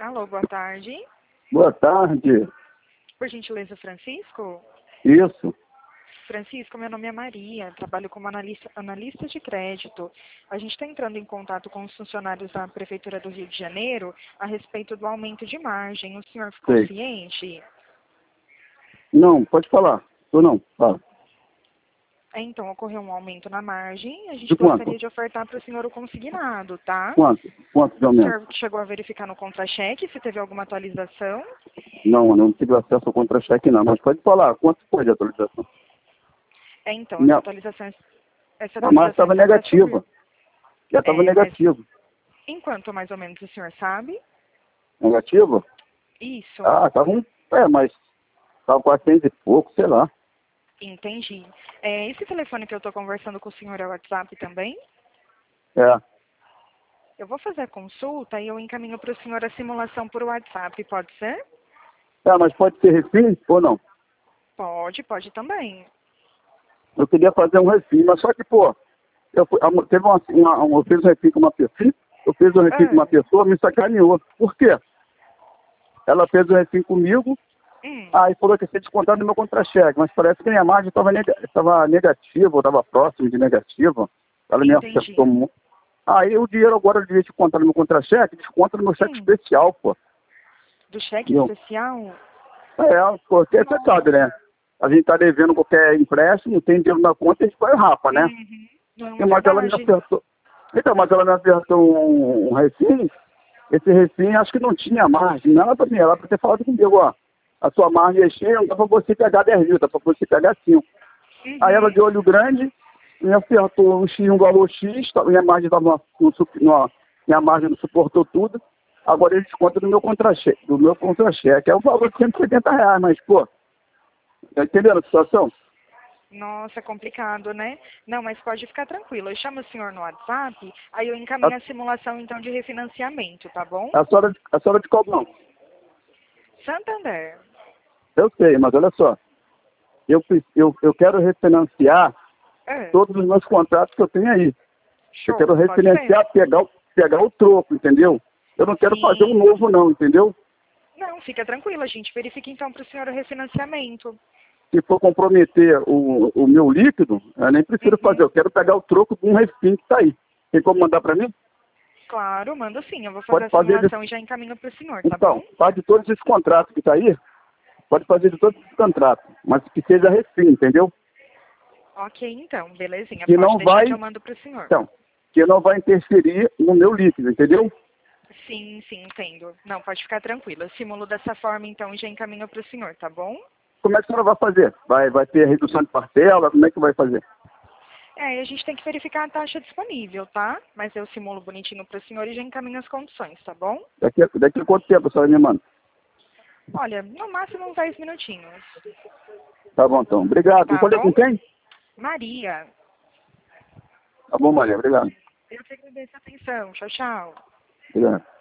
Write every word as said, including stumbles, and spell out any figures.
Alô, boa tarde. Boa tarde. Por gentileza, Francisco? Isso. Francisco, meu nome é Maria, trabalho como analista, analista de crédito. A gente está entrando em contato com os funcionários da Prefeitura do Rio de Janeiro a respeito do aumento de margem. O senhor ficou Sei. ciente? Não, pode falar. Eu não, fala. É, então, ocorreu um aumento na margem. A gente De quanto? gostaria de ofertar para o senhor o consignado, tá? Quanto? Quanto de O aumento? senhor chegou a verificar no contra-cheque se teve alguma atualização? Não, eu não tive acesso ao contra-cheque não, mas pode falar. Quanto foi de atualização? É, então, Minha... essa atualização, essa A margem atualização estava está para negativa. subir. Já estava É, mas negativa. em quanto mais ou menos o senhor sabe? Negativa? Isso, Ah, estava um... É, mas estava quatrocentos e pouco, sei lá. entendi. É, esse telefone que eu estou conversando com o senhor é o WhatsApp também? É. Eu vou fazer a consulta e eu encaminho para o senhor a simulação por WhatsApp, pode ser? É, mas pode ser refim ou não? Pode, pode também. Eu queria fazer um refim, mas só que, pô, eu, fui- a- teve uma, uma, uma- eu fiz um refim com uma pessoa, eu fiz um refim com uma Ah, pessoa, me sacaneou. Por quê? Ela fez o refim comigo, hum, aí falou que ia ser descontado no meu contra-cheque, mas parece que minha margem estava neg negativa, ou estava próximo de negativa. Ela me entendi. acertou muito. Aí o dinheiro agora eu devia descontar no meu contra-cheque, desconta no meu cheque Hum, especial, pô. do cheque Entendeu? especial? É, porque você sabe, né? A gente tá devendo qualquer empréstimo, tem dinheiro na conta, a gente vai rapa, né? Uhum, não, E, é mas ela me verdade. acertou. Então, mas ela me acertou um, um refim. Esse refim acho que não tinha margem, nada pra mim. Ela pra ter falado comigo, ó. A sua margem é cheia, não dá pra você pegar dez mil, dá pra você pegar cinco. Aí ela Uhum, de olho grande, me acertou um X, um valor X, tá- minha margem tava no, no, su- no- minha margem não suportou tudo. Agora ele desconta do meu contra-cheque, do meu contra-cheque. É o valor de cento e setenta reais, mas, pô, tá entendendo a situação? nossa, é complicado, né? Não, mas pode ficar tranquilo. Eu chamo o senhor no WhatsApp, aí eu A, encaminho a simulação, então, de refinanciamento, tá bom? a senhora, de- a senhora de qual banco? Santander. Eu sei, mas olha só. Eu, pre- eu, eu quero refinanciar É, todos os meus contratos que eu tenho aí. Eu quero show, pode ser? refinanciar, pegar, o- pegar o troco, entendeu? Eu não quero fazer um Sim. novo não, entendeu? Não, fica tranquilo, a gente verifica então para o senhor o refinanciamento. Se for comprometer o, o meu líquido, eu nem preciso fazer. Uhum. Eu quero pegar o troco de um refim que está aí. Tem como mandar para mim? Claro, mando sim, eu vou fazer Pode a fazer de, simulação e já encaminho para o senhor, tá então, bom? faz de todos esses contratos que está aí, pode fazer de todos esses contratos, mas que seja refim, entendeu? Ok, então, belezinha, Que pode não deixar vai, que eu mando para o senhor. então, que não vai interferir no meu líquido, entendeu? Sim, sim, entendo. Não, pode ficar tranquilo. Eu simulo dessa forma então e já encaminho para o senhor, tá bom? Como é que a senhora vai fazer? Vai, vai ter redução de parcela? Como é que vai fazer? É, a gente tem que verificar a taxa disponível, tá? Mas eu simulo bonitinho para o senhor e já encaminho as condições, tá bom? Daqui, a- daqui a quanto tempo a senhora me manda? Olha, no máximo uns dez minutinhos, Tá bom, então. Obrigado. Eu tá falei bom? com quem? Maria, Tá bom, Maria. Obrigado. eu que agradeço a atenção. Tchau, tchau. Obrigado.